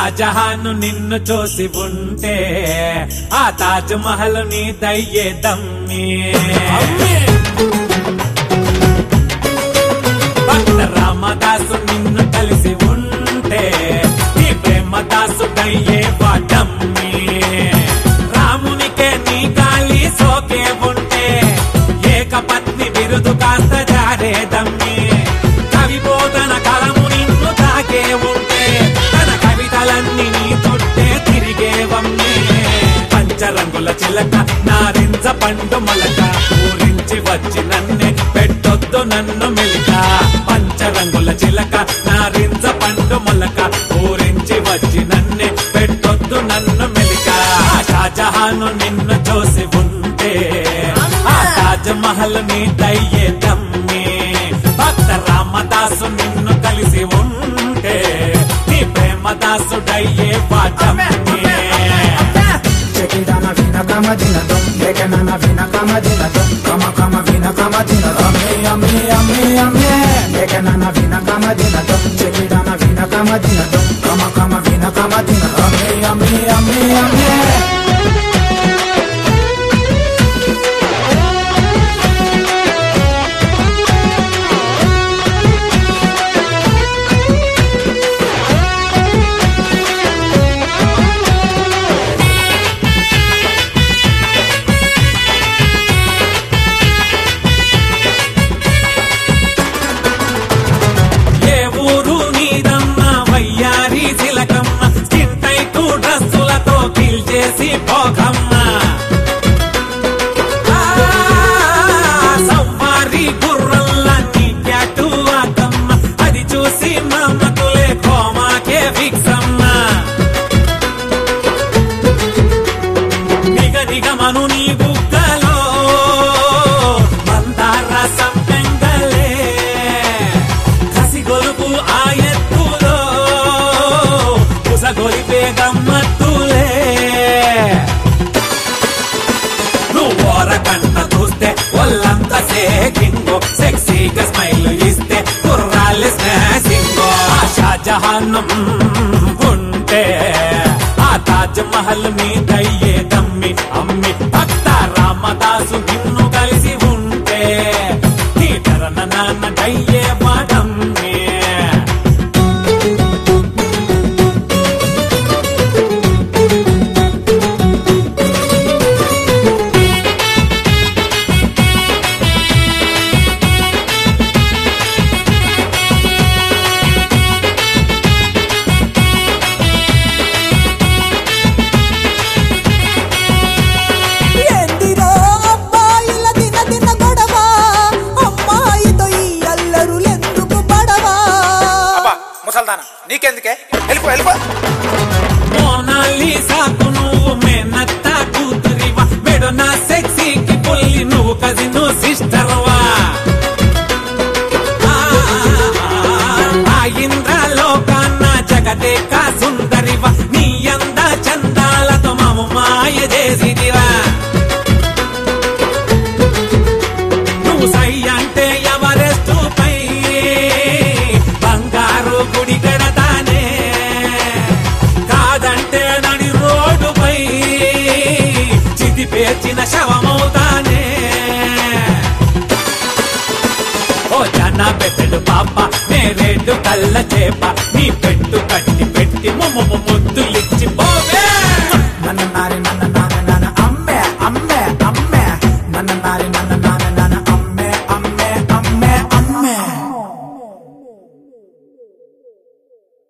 షాజహాన్ నిన్ను చూసి ఉంటే ఆ తాజ్ మహల్ నీ దయ్యే దమ్మి భక్త రామదాసు నిన్ను కలిసి ఉంటే నీ ప్రేమదాసు దయ్యే వాడమ్మి రామునికే నీ గాలి సోకే ఉంటే ఏక పత్ని బిరుదు కాస్త జారేదమ్మి కవి బోధన కలము నిన్ను తాకే ఉంటే తన కవితలన్నీ నీ చుట్టే తిరిగేవమ్మి పంచరంగుల చిలక నారింజ పండు మలక ఊరించి వచ్చి నన్నే పెట్టొద్దు నన్ను మెలిక పంచరంగుల చిలక నారింజ పండు మలక ఊరించి వచ్చి నన్నే పెట్టొద్దు నన్ను మెలిక షాజహాను నిన్ను చూసి ఉంటే ఆ తాజ్ మహల్ నీ దయ్యే దమ్మి భక్త రామదాసు నిన్ను కలిసి ఉంటే నీ Premadasu దయ్యే వాడమ్మి Chequidana vina kama dinadom, lekanana vina kama dinadom, kama vina kama dinadom, ame. Lekanana vina kama dinadom, chequidana vina kama dinadom, kama vina kama dinadom, ame. సవ్వారి గుర్రల్లా నీ క్యాటు ఆకమ్మ అది చూసి మమ్మతులే కోమాకే ఫిక్సమ్మ నిగమను నీ బుగ్గలో మందార సంపెంగలే కసి గొలుపు ఆ ఎత్తులో కుసగొలిపే గమ్మత్తులే కంట చూస్తే ఒళ్ళంతా సేకింగో సెక్సీగా స్మైల్ ఇస్తే కుర్రాళ్ళు స్నాసింగో షాజహాన్ ఉంటే ఆ తాజ్ మహల్ నీ దయ్యే దమ్మి అమ్మి భక్త రామదాసు నిన్ను కలిసి ఉంటే నీ తరన నాన్న దయ్యే వాడమ్మి నీకెందుకే వెళ్ళిపో మోనాలిసాకు నువ్వు మేనత్త కూతురివా మెడు నా సెక్సీకి పుల్లి నువ్వు కజిను సిస్టర్వా ఆ ఇంద్రలోకాన్న జగదేక సుందరివా నీ అంద చందాలతో మాము మాయ చేసిదివా నువ్వు సై అంటే ఎవరెస్టు పై బంగారు గుడి గడతానే కాదంటే నడి రోడ్డుపై చితి పేర్చిన శవమవుతానే ఓ జన పెట్టడు పాప నేరేడు కళ్ళ చేప నీ పెట్టు కట్టి పెట్టి ముమ్ము